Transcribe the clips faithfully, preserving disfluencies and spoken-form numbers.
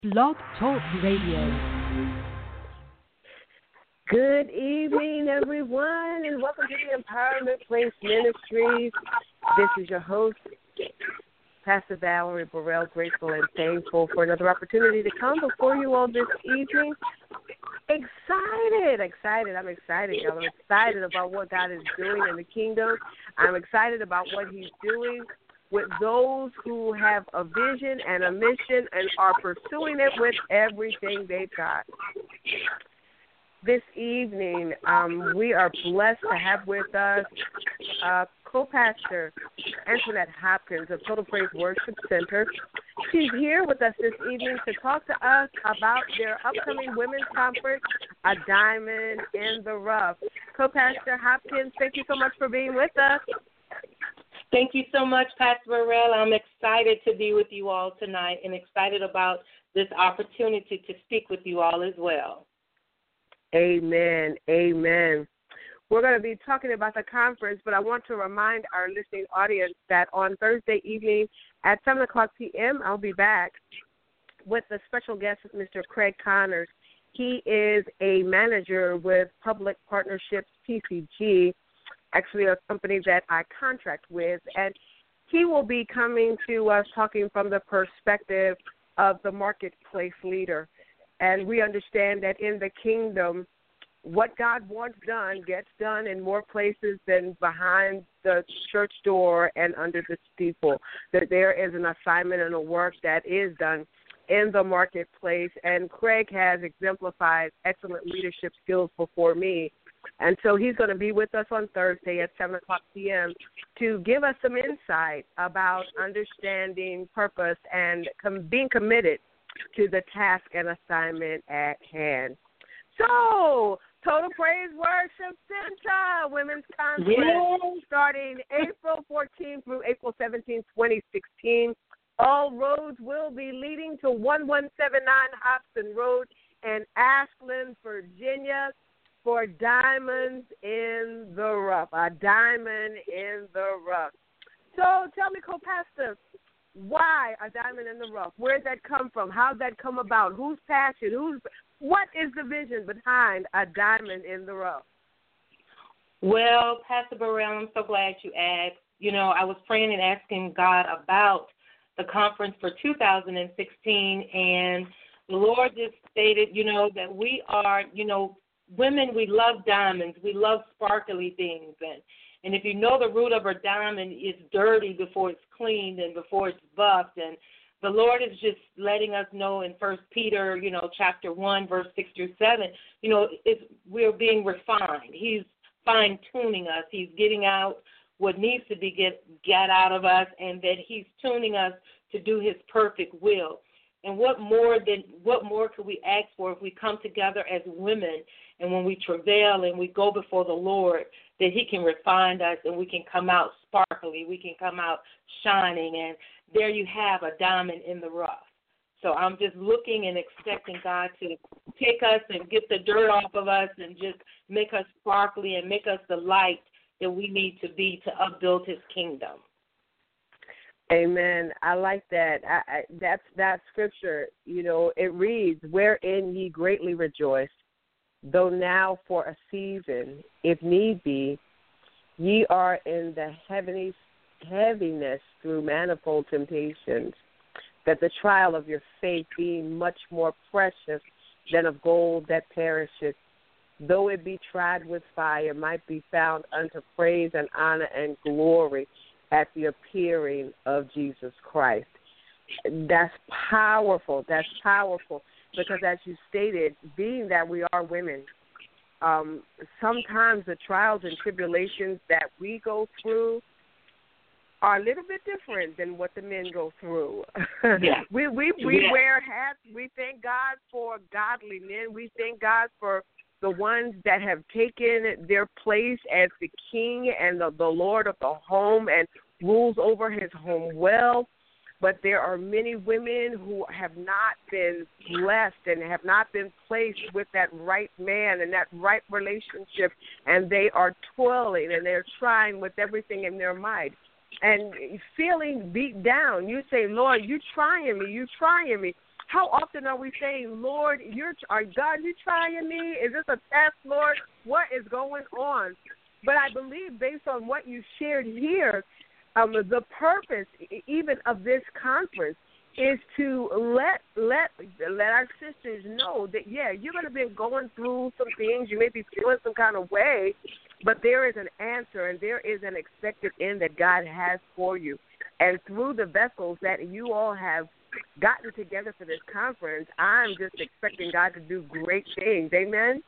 Blog Talk Radio. Good evening, everyone, and welcome to the Empowerment Place Ministries. This is your host, Pastor Valerie Burrell, grateful and thankful for another opportunity to come before you all this evening. Excited, excited. I'm excited, y'all. I'm excited about what God is doing in the kingdom. I'm excited about what he's doing with those who have a vision and a mission and are pursuing it with everything they've got. This evening, um, we are blessed to have with us uh, co-pastor Antoinette Hopkins of Total Praise Worship Center. She's here with us this evening to talk to us about their upcoming women's conference, A Diamond in the Rough. Co-pastor Hopkins, thank you so much for being with us. Thank you so much, Pastor Burrell. I'm excited to be with you all tonight and excited about this opportunity to speak with you all as well. Amen. Amen. We're going to be talking about the conference, but I want to remind our listening audience that on Thursday evening at seven o'clock p.m., I'll be back with a special guest, Mister Craig Connors. He is a manager with Public Partnerships, P C G, actually a company that I contract with, and he will be coming to us talking from the perspective of the marketplace leader. And we understand that in the kingdom, what God wants done gets done in more places than behind the church door and under the steeple. That there is an assignment and a work that is done in the marketplace, and Craig has exemplified excellent leadership skills before me. And so he's going to be with us on Thursday at seven o'clock p.m. to give us some insight about understanding purpose and com- being committed to the task and assignment at hand. So, Total Praise Worship Center Women's Conference Yes. starting April fourteenth through April seventeenth, twenty sixteen. All roads will be leading to one one seven nine Hobson Road in Ashland, Virginia, for Diamonds in the Rough, a diamond in the rough. So tell me, co-pastor, why a diamond in the rough? Where did that come from? How did that come about? Whose passion? Who's? What is the vision behind a diamond in the rough? Well, Pastor Burrell, I'm so glad you asked. You know, I was praying and asking God about the conference for two thousand sixteen, and the Lord just stated, you know, that we are, you know, women, we love diamonds. We love sparkly things. And, and if you know the root of a diamond is dirty before it's cleaned and before it's buffed. And the Lord is just letting us know in First Peter, you know, chapter one, verse six through seven, you know, it's, we're being refined. He's fine-tuning us. He's getting out what needs to be get, get out of us, and that he's tuning us to do his perfect will. And what more than what more could we ask for if we come together as women and when we travail and we go before the Lord, that he can refine us and we can come out sparkly, we can come out shining, and there you have a diamond in the rough. So I'm just looking and expecting God to take us and get the dirt off of us and just make us sparkly and make us the light that we need to be to upbuild his kingdom. Amen. I like that. I, I, that's that scripture. You know, it reads, "Wherein ye greatly rejoice, though now for a season, if need be, ye are in the heavenly heaviness through manifold temptations, that the trial of your faith, being much more precious than of gold that perisheth, though it be tried with fire, might be found unto praise and honor and glory at the appearing of Jesus Christ." That's powerful. That's powerful because, as you stated, being that we are women, um, sometimes the trials and tribulations that we go through are a little bit different than what the men go through. Yeah. we we, we Yeah. wear hats. We thank God for godly men. We thank God for the ones that have taken their place as the king and the, the Lord of the home and rules over his home well. But there are many women who have not been blessed and have not been placed with that right man and that right relationship, and they are toiling and they're trying with everything in their might. And feeling beat down, you say, Lord, you trying me, you trying me. How often are we saying, Lord, you're, are God, you trying me? Is this a test, Lord? What is going on? But I believe based on what you shared here, um, the purpose even of this conference is to let let let our sisters know that, yeah, you're going to be going through some things. You may be feeling some kind of way, but there is an answer and there is an expected end that God has for you. And through the vessels that you all have gotten together for this conference, I'm just expecting God to do great things. Amen?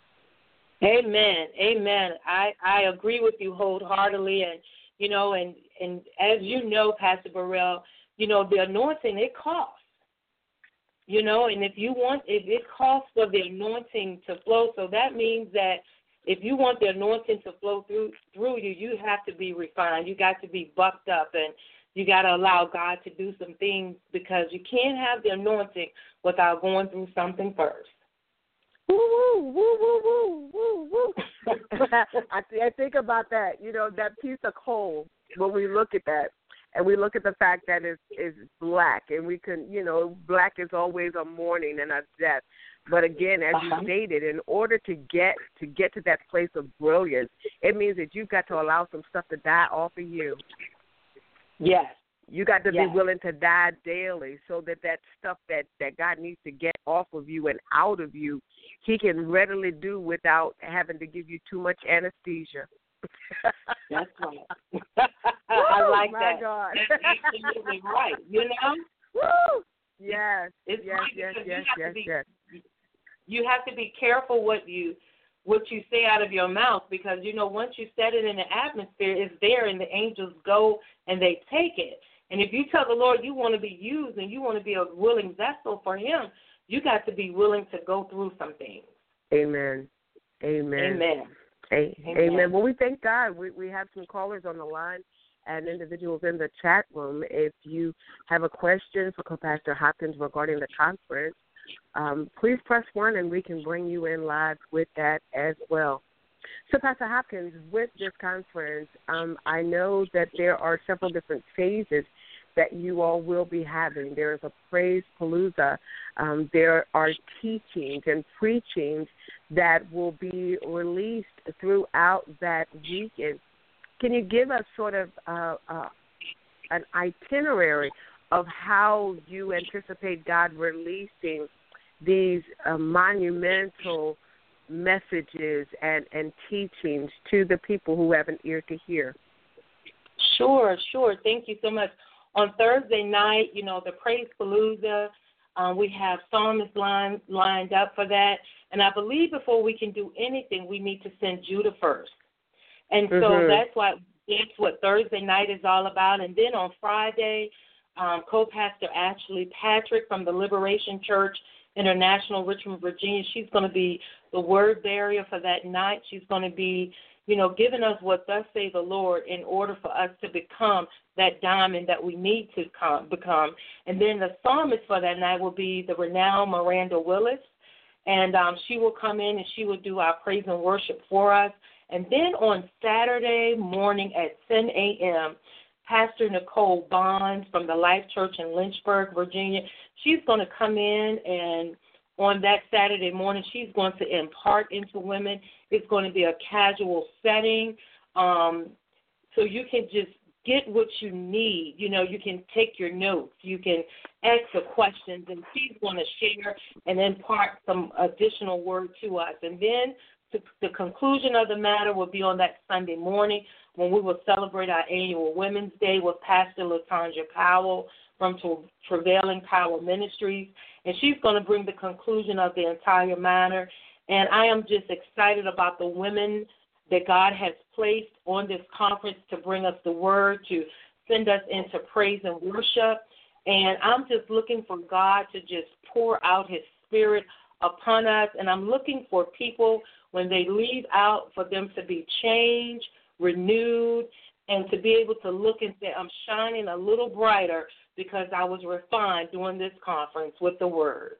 Amen. Amen. I, I agree with you wholeheartedly. And, you know, and, and as you know, Pastor Burrell, you know, the anointing, it costs. You know, and if you want, if it costs for the anointing to flow, so that means that if you want the anointing to flow through through you, you have to be refined. You got to be bucked up, and you got to allow God to do some things, because you can't have the anointing without going through something first. Woo, woo, woo, woo, woo, woo, woo. I, th- I think about that, you know, that piece of coal, when we look at that, and we look at the fact that it's, it's black, and we can, you know, black is always a mourning and a death. But again, as you uh-huh. stated, in order to get to get to that place of brilliance, it means that you've got to allow some stuff to die off of you. Yes. You got to yes. be willing to die daily, so that that stuff that, that God needs to get off of you and out of you, he can readily do without having to give you too much anesthesia. That's right. I like my that. God. That's absolutely right. You know? Woo! Yes. It's yes, right, yes, yes, yes, be, yes. You have to be careful what you what you say out of your mouth, because, you know, once you set it in the atmosphere, it's there, and the angels go and they take it. And if you tell the Lord you want to be used and you want to be a willing vessel for him, you got to be willing to go through some things. Amen. Amen. Amen. Amen. Amen. Well, we thank God. We we have some callers on the line and individuals in the chat room. If you have a question for Pastor Hopkins regarding the conference, um, please press one and we can bring you in live with that as well. So, Pastor Hopkins, with this conference, um, I know that there are several different phases that you all will be having. There is a praise palooza. Um, there are teachings and preachings that will be released throughout that weekend. Can you give us sort of uh, uh, an itinerary of how you anticipate God releasing these uh, monumental messages and, and teachings to the people who have an ear to hear? Sure, sure. Thank you so much. On Thursday night, you know, the Praise Palooza, um, we have psalmists line, lined up for that. And I believe before we can do anything, we need to send Judah first. And so mm-hmm. that's what that's what Thursday night is all about. And then on Friday, um, co-pastor Ashley Patrick from the Liberation Church International, Richmond, Virginia, she's going to be the word bearer for that night. She's going to be, you know, giving us what thus say the Lord in order for us to become that diamond that we need to come, become. And then the psalmist for that night will be the renowned Miranda Willis. And um, she will come in and she will do our praise and worship for us. And then on Saturday morning at ten a.m., Pastor Nicole Bonds from the Life Church in Lynchburg, Virginia, she's going to come in, and on that Saturday morning, she's going to impart into women. It's going to be a casual setting, um, so you can just get what you need. You know, you can take your notes. You can ask the questions, and she's going to share and impart some additional word to us. And then to, the conclusion of the matter will be on that Sunday morning when we will celebrate our annual Women's Day with Pastor LaTanja Powell from Travailing Power Ministries. And she's going to bring the conclusion of the entire matter. And I am just excited about the women that God has placed on this conference to bring us the word, to send us into praise and worship. And I'm just looking for God to just pour out his spirit upon us. And I'm looking for people, when they leave out, for them to be changed, renewed, and to be able to look and say, I'm shining a little brighter because I was refined during this conference with the word.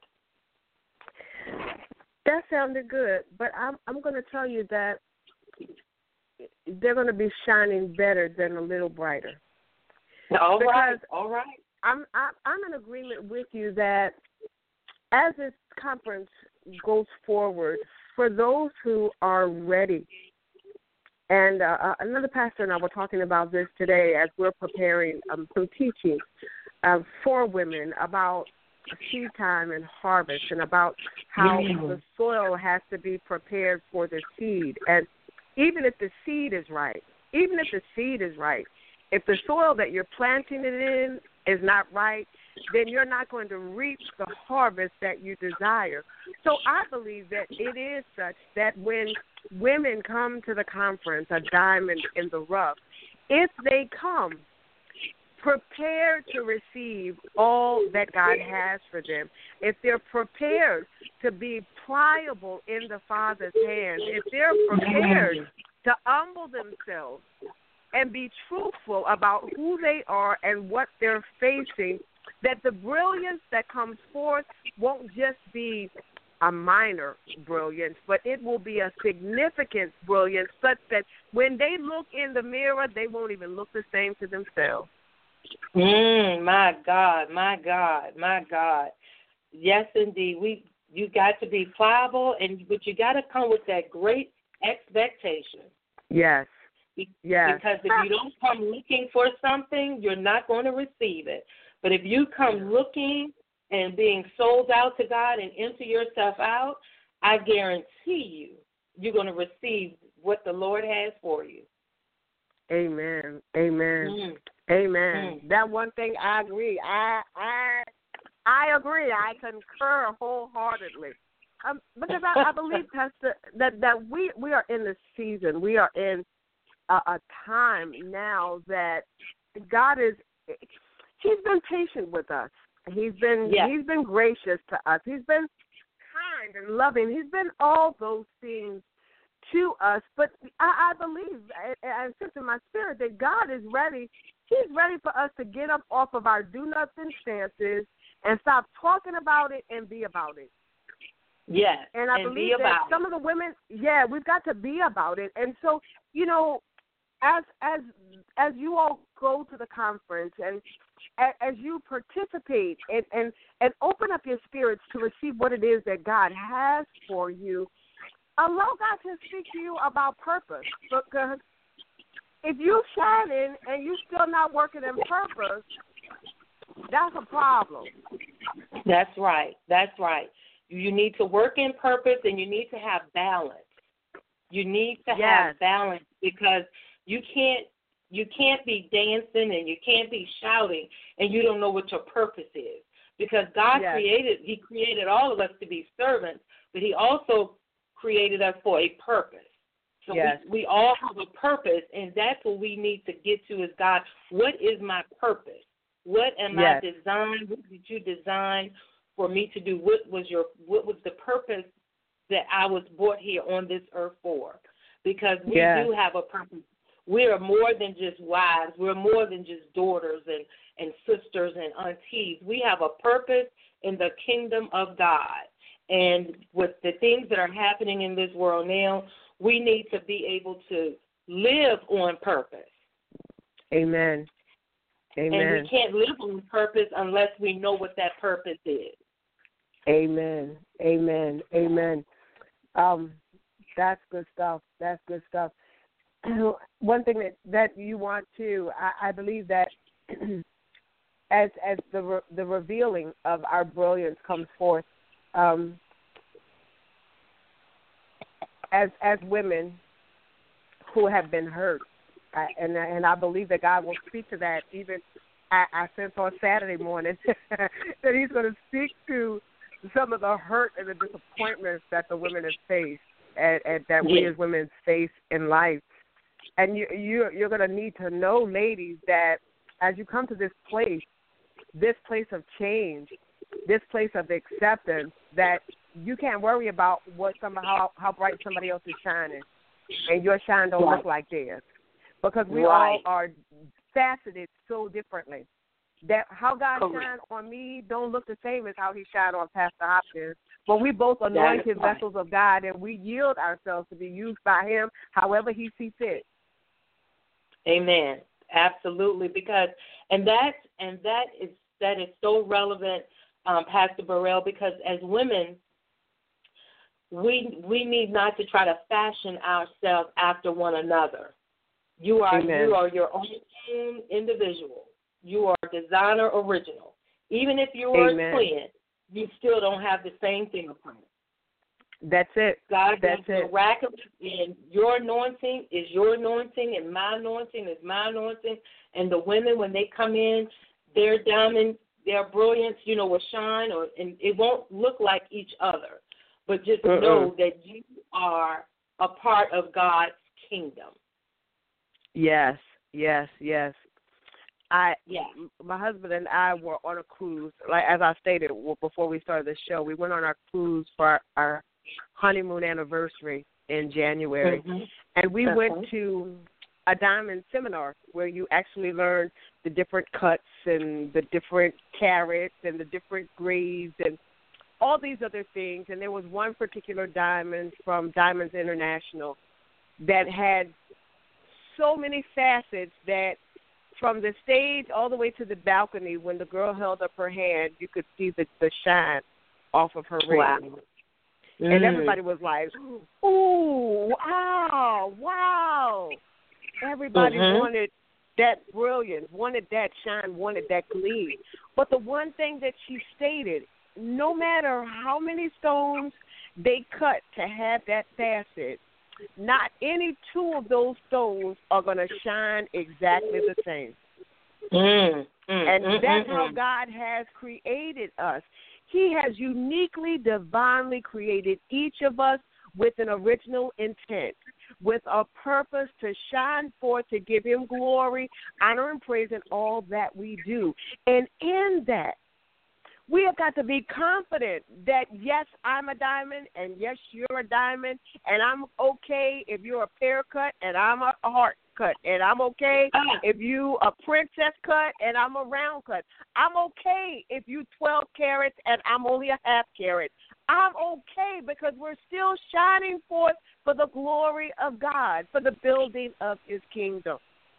That sounded good, but I'm I'm going to tell you that they're going to be shining better than a little brighter. All because right, all right. I'm I, I'm in agreement with you that as this conference goes forward, for those who are ready, and uh, another pastor and I were talking about this today as we're preparing um, some teaching uh, for women about seed time and harvest, and about how mm-hmm. the soil has to be prepared for the seed. And even if the seed is right, even if the seed is right, if the soil that you're planting it in is not right, then you're not going to reap the harvest that you desire. So I believe that it is such that when women come to the conference, a diamond in the rough, if they come prepared to receive all that God has for them, if they're prepared to be pliable in the Father's hands, if they're prepared to humble themselves and be truthful about who they are and what they're facing, that the brilliance that comes forth won't just be a minor brilliance, but it will be a significant brilliance such that when they look in the mirror, they won't even look the same to themselves. Mm, my God, my God, my God. Yes, indeed. We you got to be pliable, and but you got to come with that great expectation. Yes. Yes. Because if you don't come looking for something, you're not going to receive it. But if you come looking and being sold out to God and empty yourself out, I guarantee you, you're going to receive what the Lord has for you. Amen. Amen. Mm. Amen. Mm. That one thing I agree. I I I agree. I concur wholeheartedly. Um, because I, I believe, Pastor, that, that we, we are in the season. We are in a, a time now that God is. He's been patient with us. He's been yes. He's been gracious to us. He's been kind and loving. He's been all those things to us. But I, I believe, I, I sense in my spirit that God is ready. He's ready for us to get up off of our do-nothing stances and stop talking about it and be about it. Yes, and I and believe that about some it. of the women, yeah, we've got to be about it. And so, you know, as as as you all go to the conference and as you participate and, and, and open up your spirits to receive what it is that God has for you, allow God to speak to you about purpose. Because if you're shining and you're still not working in purpose, that's a problem. That's right. That's right. You need to work in purpose, and you need to have balance. You need to yes. have balance, because you can't you can't be dancing and you can't be shouting and you don't know what your purpose is. Because God yes. created He created all of us to be servants, but He also created us for a purpose. So yes. we, we all have a purpose, and that's what we need to get to is, God, what is my purpose? What am yes. I designed? What did you design for me to do? What was your what was the purpose that I was brought here on this earth for? Because we yes. do have a purpose. We are more than just wives. We're more than just daughters and, and sisters and aunties. We have a purpose in the kingdom of God. And with the things that are happening in this world now, we need to be able to live on purpose. Amen. Amen. And we can't live on purpose unless we know what that purpose is. Amen. Amen. Amen. Um, that's good stuff. That's good stuff. One thing that, that you want to, I, I believe that as as the re, the revealing of our brilliance comes forth, um, as as women who have been hurt, I, and and I believe that God will speak to that. Even I, I sense on Saturday morning that He's going to speak to some of the hurt and the disappointments that the women have faced, and, and that we as women face in life. And you, you, you're going to need to know, ladies, that as you come to this place, this place of change, this place of acceptance, that you can't worry about what some, how, how bright somebody else is shining, and your shine don't right. look like theirs, because we right. all are faceted so differently. That how God Correct. shine on me don't look the same as how He shine on Pastor Hopkins. But we both anointed right. vessels of God, and we yield ourselves to be used by Him however He sees fit. Amen. Absolutely, because and that and that is that is so relevant um, Pastor Burrell, because as women, we we need not to try to fashion ourselves after one another. You are Amen. you are your own individual. You are designer original. Even if you are Amen. a twin, you still don't have the same fingerprint. That's it. God That's is it. miraculous, and your anointing is your anointing, and my anointing is my anointing. And the women, when they come in, their diamond, their brilliance, you know, will shine, or and it won't look like each other. But just Mm-mm. know that you are a part of God's kingdom. Yes, yes, yes. I, Yeah. my husband and I were on a cruise. Like as I stated before we started the show, we went on our cruise for our, our honeymoon anniversary in January, Mm-hmm. and we Okay. went to a diamond seminar where you actually learn the different cuts and the different carats and the different grades and all these other things. And there was one particular diamond from Diamonds International that had so many facets that from the stage all the way to the balcony, when the girl held up her hand, you could see the, the shine off of her ring. Wow. And Mm. everybody was like, ooh, wow, wow. Everybody Mhm. wanted that brilliance, wanted that shine, wanted that gleam. But the one thing that she stated, no matter how many stones they cut to have that facet, not any two of those stones are going to shine exactly the same. Mm. Mm. And mm, that's mm, how mm. God has created us. He has uniquely, divinely created each of us with an original intent, with a purpose to shine forth, to give him glory, honor, and praise in all that we do. And in that, we have got to be confident that, yes, I'm a diamond, and yes, you're a diamond, and I'm okay if you're a pear cut, and I'm a heart cut, and I'm okay if you a princess cut, and I'm a round cut. I'm okay if you twelve carats, and I'm only a half carat. I'm okay because we're still shining forth for the glory of God, for the building of his kingdom.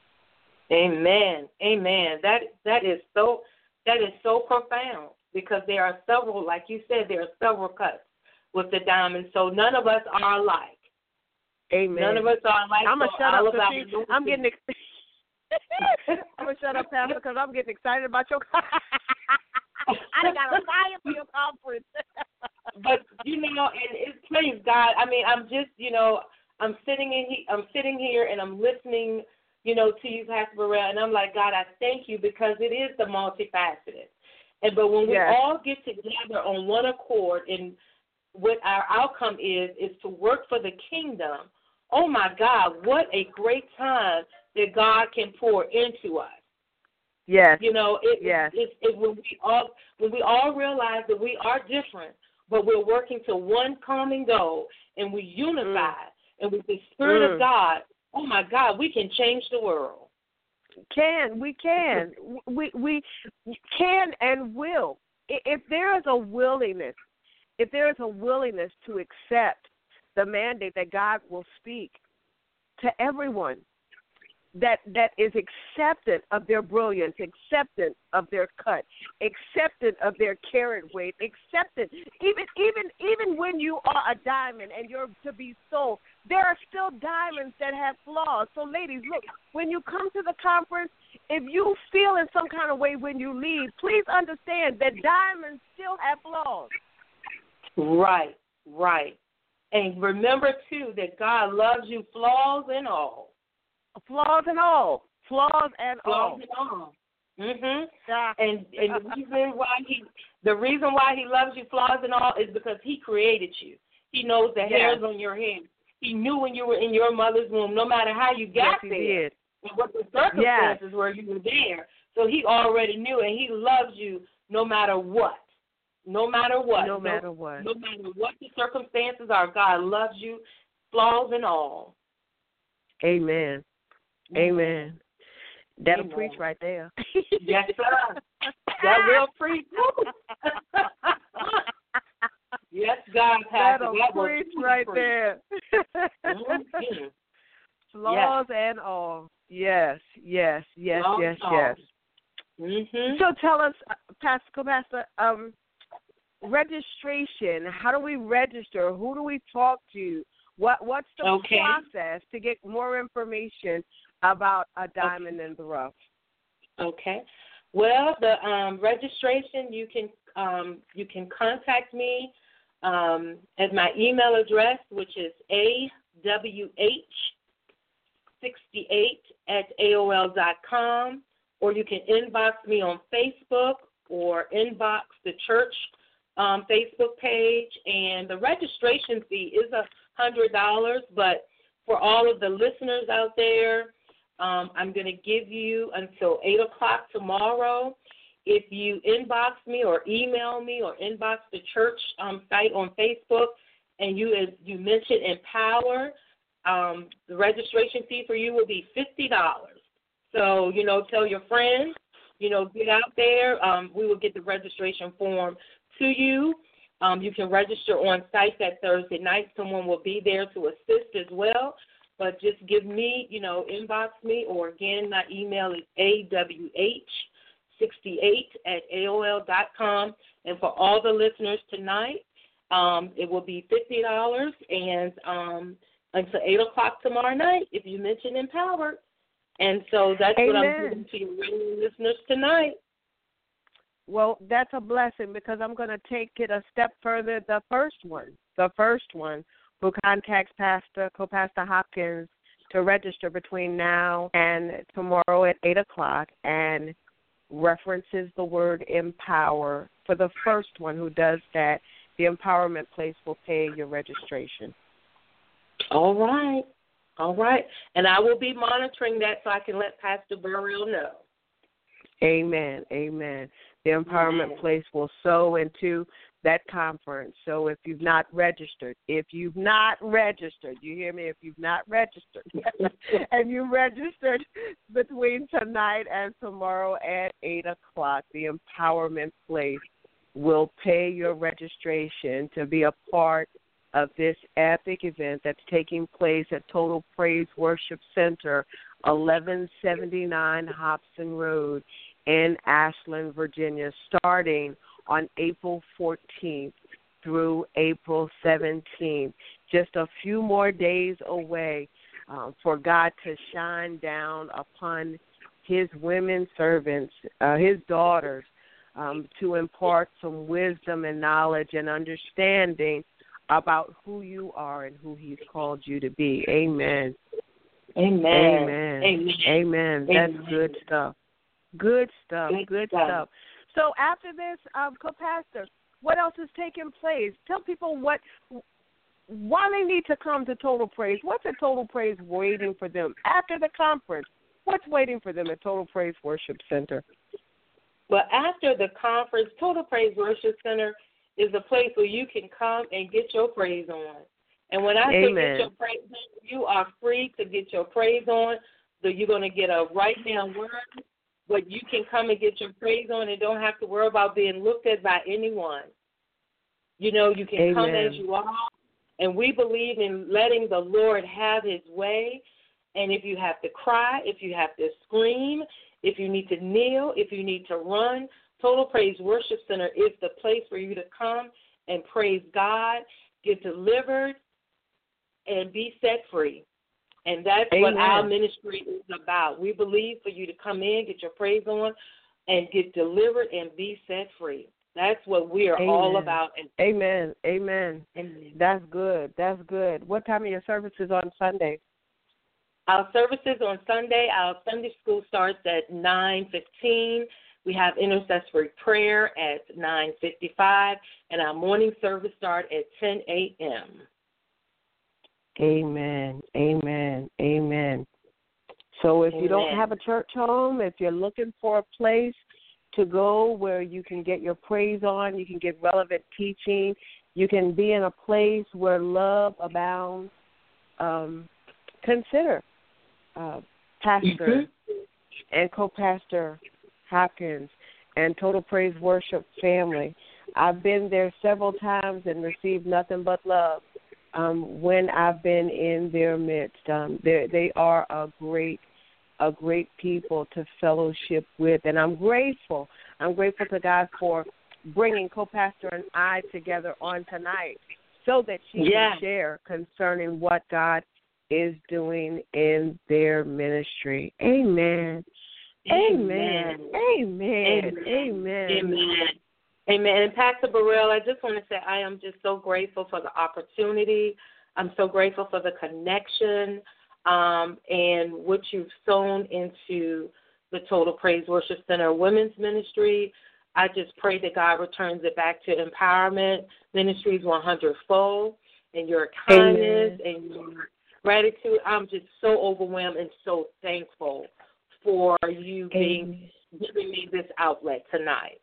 Amen. Amen. That that is so that is so profound, because there are several, like you said, there are several cuts with the diamond, so none of us are alike. Amen. None of us are alike. I'm going to so shut all up. of our See, I'm getting ex- I'm going to shut up, Pastor, because I'm getting excited about your I done got a fire for your conference. But, you know, and it's praise God. I mean, I'm just, you know, I'm sitting in he, I'm sitting here and I'm listening, you know, to you, Pastor Burrell, and I'm like, God, I thank you, because it is the multifaceted. And but when we Yes. all get together on one accord, and what our outcome is, is to work for the kingdom, oh, my God, what a great time that God can pour into us. Yes. You know, it, yes. it, it, it, when, we all, when we all realize that we are different, but we're working to one common goal, and we unify, Mm. and with the Spirit Mm. of God, oh, my God, we can change the world. Can. We can. we, we can and will. If there is a willingness, if there is a willingness to accept the mandate that God will speak to everyone, that that is acceptant of their brilliance, acceptant of their cut, acceptant of their carat weight, acceptant. Even even even when you are a diamond and you're to be sold, there are still diamonds that have flaws. So, ladies, look, when you come to the conference, if you feel in some kind of way when you leave, please understand that diamonds still have flaws. Right, right. And remember, too, that God loves you, flaws and all. Flaws and all. Flaws and Flaws all. and all. Mhm. Yeah. And and the reason why he the reason why he loves you, flaws and all, is because he created you. He knows the Yes. hairs on your head. He knew when you were in your mother's womb, no matter how you got yes, he there, did. and what the circumstances were, you were there. So he already knew, and he loves you no matter what. No matter what. No matter what. No matter what the circumstances are, God loves you, flaws and all. Amen. Amen. That'll Amen. preach right there. Yes, sir. That will preach. Yes, God, Pastor. That'll That will preach right preach. there. Mhm. Flaws and all. Yes, yes, yes, Flaws yes, and yes. all. Mhm. So tell us, uh, Pastor, Pastor, um, registration. How do we register? Who do we talk to? What What's the okay. process to get more information about A Diamond okay. in the Rough? Okay. Well, the um, registration, you can um, you can contact me um, at my email address, which is a w h sixty-eight at A O L dot com, or you can inbox me on Facebook or inbox the church um, Facebook page. And the registration fee is one hundred dollars, but for all of the listeners out there, um, I'm going to give you until eight o'clock tomorrow. If you inbox me or email me or inbox the church um, site on Facebook, and you you mention Empower, um, the registration fee for you will be fifty dollars. So, you know, tell your friends, you know, get out there. Um, we will get the registration form to you. Um, you can register on site that Thursday night. Someone will be there to assist as well. But just give me, you know, inbox me, or again, my email is a w h sixty-eight at A O L dot com. And for all the listeners tonight, um, it will be fifty dollars, and um, until eight o'clock tomorrow night if you mention Empowered. And so that's Amen. what I'm giving to your radio listeners tonight. Well, that's a blessing, because I'm going to take it a step further. The first one, the first one who contacts Pastor, Co-Pastor Hopkins to register between now and tomorrow at eight o'clock and references the word empower, for the first one who does that, the Empowerment Place will pay your registration. All right. All right. And I will be monitoring that so I can let Pastor Burrell know. Amen. Amen. The Empowerment Amen. Place will sow into that conference. So if you've not registered, if you've not registered, you hear me? If you've not registered, and you registered between tonight and tomorrow at eight o'clock, the Empowerment Place will pay your registration to be a part of this epic event that's taking place at Total Praise Worship Center, eleven seventy-nine Hobson Road in Ashland, Virginia, starting on April fourteenth through April seventeenth. Just a few more days away uh, for God to shine down upon his women servants, uh, his daughters, um, to impart some wisdom and knowledge and understanding about who you are and who he's called you to be. Amen. Amen. Amen. Amen. Amen. That's Amen. good stuff. Good stuff. Good, good stuff. stuff. So after this, um, Co-Pastor, what else is taking place? Tell people what, why they need to come to Total Praise. What's at Total Praise waiting for them after the conference? What's waiting for them at Total Praise Worship Center? Well, after the conference, Total Praise Worship Center is a place where you can come and get your praise on. And when I say Amen. get your praise on, you are free to get your praise on. So you're going to get a write-down word, but you can come and get your praise on and don't have to worry about being looked at by anyone. You know, you can Amen. come as you are, and we believe in letting the Lord have his way. And if you have to cry, if you have to scream, if you need to kneel, if you need to run, Total Praise Worship Center is the place for you to come and praise God, get delivered, and be set free. And that's Amen. what our ministry is about. We believe for you to come in, get your praise on, and get delivered and be set free. That's what we are Amen. all about. Amen. Amen. Amen. That's good. That's good. What time are your services on Sunday? Our services on Sunday, our Sunday school starts at nine fifteen. We have intercessory prayer at nine fifty-five, and our morning service starts at ten a.m. Amen. Amen. Amen. So if Amen. you don't have a church home, if you're looking for a place to go where you can get your praise on, you can get relevant teaching, you can be in a place where love abounds, um, consider uh, Pastor mm-hmm. and Co-Pastor Hopkins and Total Praise Worship family. I've been there several times and received nothing but love um, when I've been in their midst. Um, they are a great, a great people to fellowship with, and I'm grateful. I'm grateful to God for bringing co-pastor and I together on tonight so that she yeah. can share concerning what God is doing in their ministry. Amen. Amen. Amen. Amen. Amen. Amen. Amen. And Pastor Burrell, I just want to say I am just so grateful for the opportunity. I'm so grateful for the connection um, and what you've sown into the Total Praise Worship Center Women's Ministry. I just pray that God returns it back to Empowerment Ministries one hundred fold, and your kindness Amen. And your gratitude. I'm just so overwhelmed and so thankful for you being giving me this outlet tonight.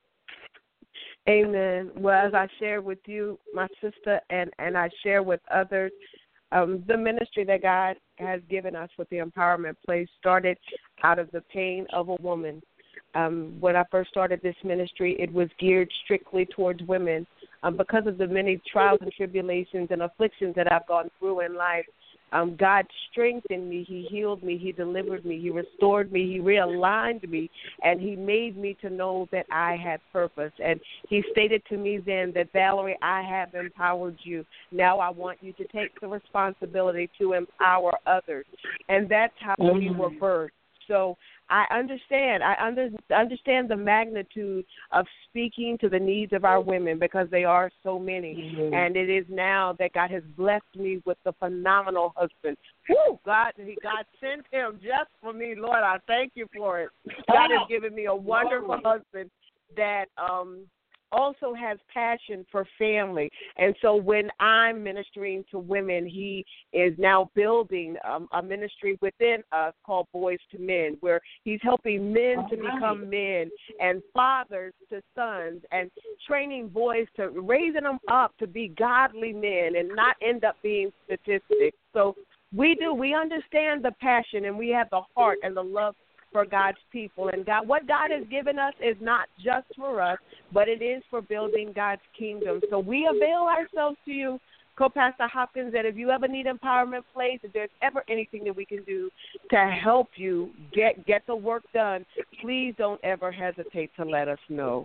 Amen. Well, as I share with you, my sister, and, and I share with others, um, the ministry that God has given us with the Empowerment Place started out of the pain of a woman. Um, when I first started this ministry, it was geared strictly towards women. Um, because of the many trials and tribulations and afflictions that I've gone through in life, Um, God strengthened me. He healed me. He delivered me. He restored me. He realigned me. And he made me to know that I had purpose. And he stated to me then that, Valerie, I have empowered you. Now I want you to take the responsibility to empower others. And that's how mm-hmm. we were birthed. So I understand. I under, understand the magnitude of speaking to the needs of our women because they are so many. Mm-hmm. And it is now that God has blessed me with a phenomenal husband. Woo! God, God sent him just for me. Lord, I thank you for it. God has given me a wonderful husband that um, also has passion for family. And so when I'm ministering to women, he is now building um, a ministry within us called Boys to Men, where he's helping men to become men and fathers to sons and training boys to raising them up to be godly men and not end up being statistics. So we do. We understand the passion and we have the heart and the love for God's people. And God, what God has given us is not just for us, but it is for building God's kingdom. So we avail ourselves to you, Co-Pastor Hopkins, that if you ever need Empowerment Place, if there's ever anything that we can do to help you get get the work done, please don't ever hesitate to let us know.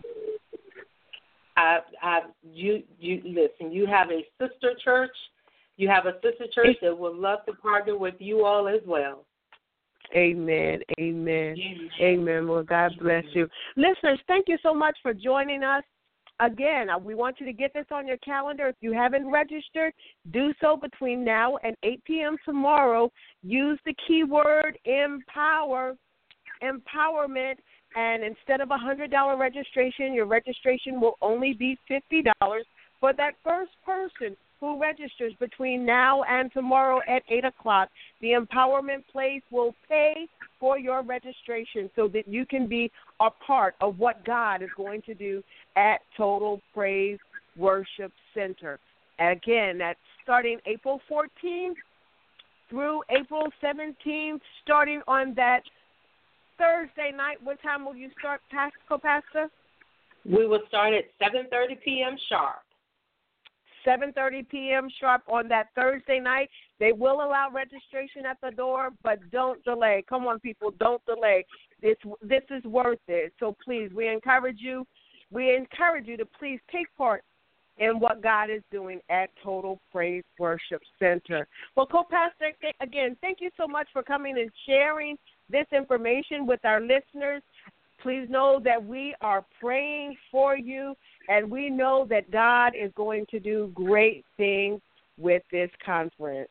I, I, you, you listen. You have a sister church. You have a sister church that would love to partner with you all as well. Amen. Amen. Amen. Amen. Well, God bless you. Listeners, thank you so much for joining us. Again, we want you to get this on your calendar. If you haven't registered, do so between now and eight p.m. tomorrow. Use the keyword empower, empowerment, and instead of a one hundred dollars registration, your registration will only be fifty dollars for that first person who registers between now and tomorrow at eight o'clock. The Empowerment Place will pay for your registration so that you can be a part of what God is going to do at Total Praise Worship Center. And again, that's starting April fourteenth through April seventeenth, starting on that Thursday night. What time will you start, Co-Pastor? We will start at seven thirty p.m. sharp. seven thirty p.m. sharp on that Thursday night. They will allow registration at the door, but don't delay. Come on, people, don't delay. This this is worth it. So please, we encourage you. We encourage you to please take part in what God is doing at Total Praise Worship Center. Well, Co-Pastor, again, thank you so much for coming and sharing this information with our listeners. Please know that we are praying for you, and we know that God is going to do great things with this conference.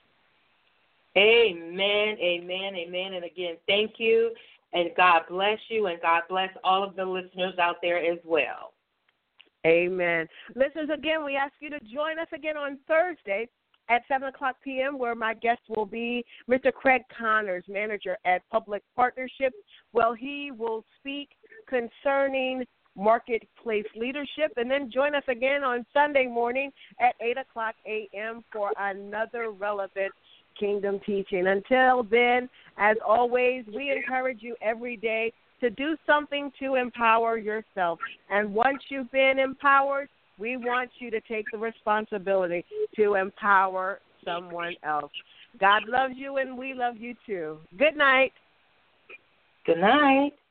Amen, amen, amen. And again, thank you, and God bless you, and God bless all of the listeners out there as well. Amen. Listeners, again, we ask you to join us again on Thursday at seven o'clock p.m., where my guest will be Mister Craig Connors, manager at Public Partnerships. Well, he will speak concerning marketplace leadership, and then join us again on Sunday morning at eight o'clock a.m. for another relevant kingdom teaching. Until then, as always, we encourage you every day to do something to empower yourself. And once you've been empowered, we want you to take the responsibility to empower someone else. God loves you, and we love you too. Good night. Good night.